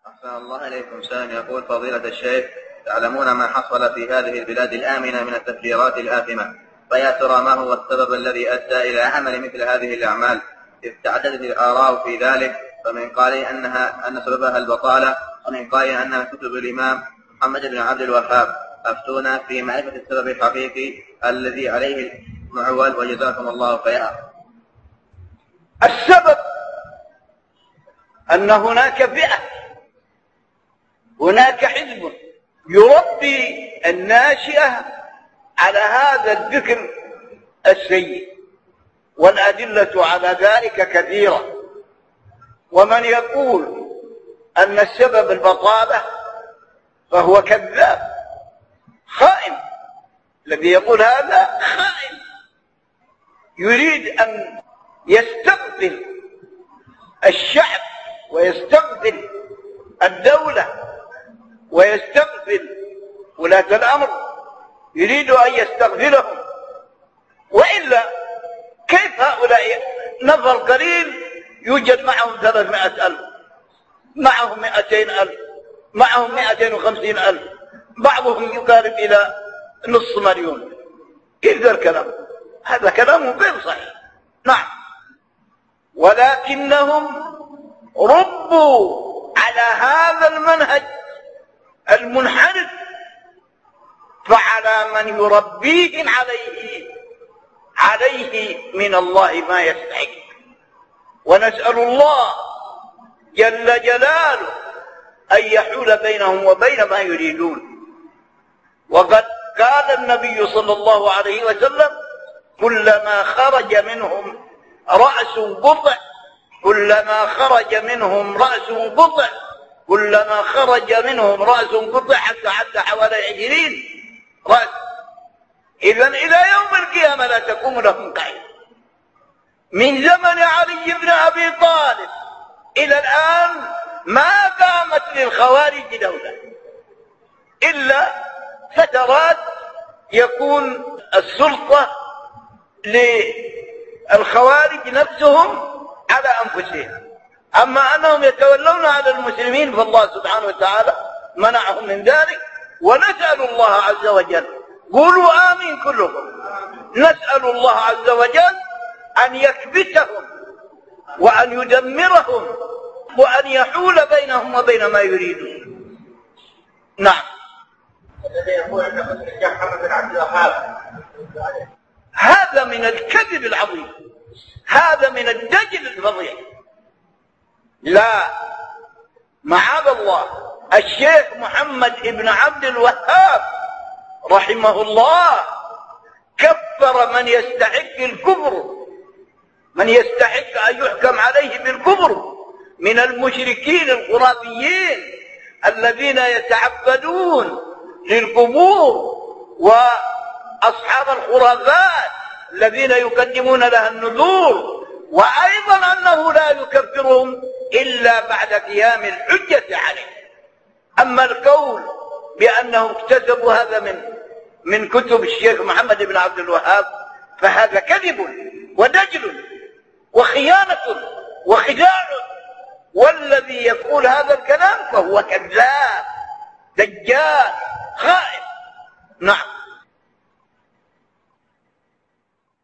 أحسن الله إليكم. سائل يقول: فضيلة الشيخ، تعلمون ما حصل في هذه البلاد الآمنة من التفجيرات الآثمة، فيا ترى ما هو السبب الذي أدى إلى عمل مثل هذه الأعمال؟ إذ تعددت الآراء في ذلك، فمن قال أن سببها البطالة، ومن قال أنها كتب الإمام محمد بن عبد الوهاب. أفتونا في معرفة السبب الحقيقي الذي عليه المعول، وجزاكم الله خيرا. السبب أن هناك فئة، هناك حزب يربي الناشئة على هذا الفكر السيء، والأدلة على ذلك كثيرة. ومن يقول أن السبب البطالة فهو كذاب خائن. الذي يقول هذا خائن، يريد أن يستغفل الشعب ويستغفل الدولة ويستغفل ولاة الأمر، يريد أن يستغفلهم. وإلا كيف هؤلاء نفر قليل يوجد معهم 300,000، معهم 200,000، معهم 250,000، بعضهم يقارب إلى 500,000. كيف ذا الكلام؟ هذا كلام غير صحيح. نعم، ولكنهم ربوا على هذا المنهج المنحرف، فعلى من يربيهم عليه من الله ما يستحق. ونسأل الله جل جلاله أن يحول بينهم وبين ما يريدون. وقد قال النبي صلى الله عليه وسلم: كلما خرج منهم رأس قطع، كلما خرج منهم رأس قطع، كلما خرج منهم رأس قطع، حتى حوالي 20 رأس. إذن إلى يوم القيامة لا تقوم لهم قائمة. من زمن علي بن أبي طالب إلى الآن ما قامت للخوارج دولة، إلا فترات يكون السلطة للخوارج نفسهم على أنفسهم. أما أنهم يتولون على المسلمين فالله سبحانه وتعالى منعهم من ذلك. ونسأل الله عز وجل، قولوا آمين كلكم، نسأل الله عز وجل أن يكبتهم وأن يدمرهم وأن يحول بينهم وبين ما يريدون. نعم. الذي يقول أن الشيخ محمد بن عبد الوهاب هذا من الكذب العظيم، هذا من الدجل الفظيع. لا، معاذ الله. الشيخ محمد بن عبد الوهاب رحمه الله كفر من يستحق الكفر، من يستحق أن يحكم عليه بالكفر من المشركين الخرافيين الذين يتعبدون للقبور وأصحاب الخرافات الذين يقدمون لها النذور. وأيضا أنه لا يكفرهم إلا بعد قيام الحجة عليه. أما القول بأنهم اكتسبوا هذا من كتب الشيخ محمد بن عبد الوهاب فهذا كذب ودجل وخيانة وخداع، والذي يقول هذا الكلام فهو كذاب دجال خائن. نعم.